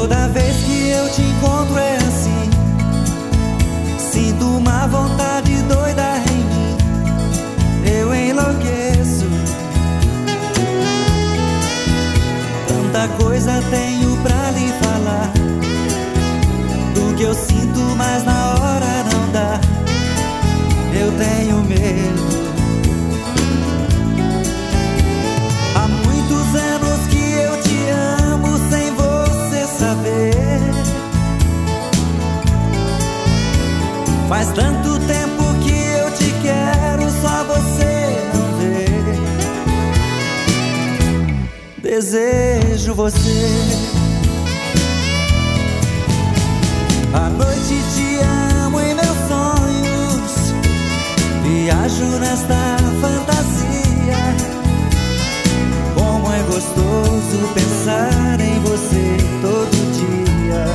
Toda vez que eu te encontro é assim, sinto uma vontade doida em mim, eu enlouqueço. Tanta coisa tenho pra lhe falar, do que eu sinto, mas na hora não dá, eu tenho medo. Há muitos anos que eu te amo sem você saber. Faz tanto tempo que eu te quero, só você não vê. Desejo você. À noite te amo em meus sonhos, viajo nesta fantasia. Como é gostoso pensar em você todo dia.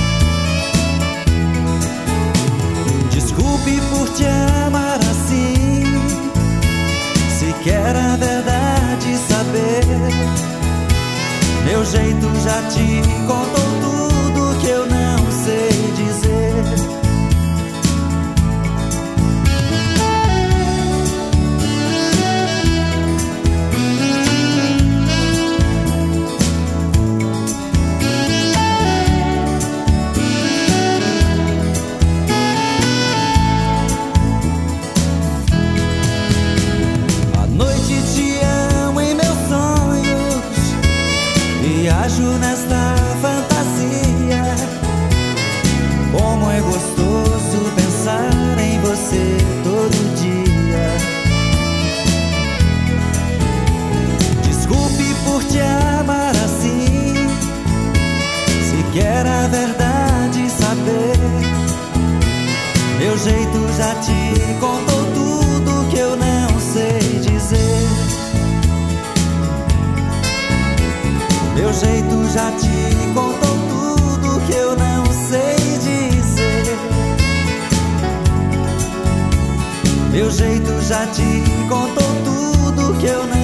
Desculpe por te amar assim, se quer a verdade saber. Meu jeito já te contou tudo que eu não sei dizer. Viajo nesta fantasia. Como é gostoso pensar em você todo dia. Desculpe por te amar assim, se quer a verdade saber. Meu jeito já te contou tudo que eu não sei dizer. Meu jeito já te contou tudo que eu não sei dizer. Meu jeito já te contou tudo que eu não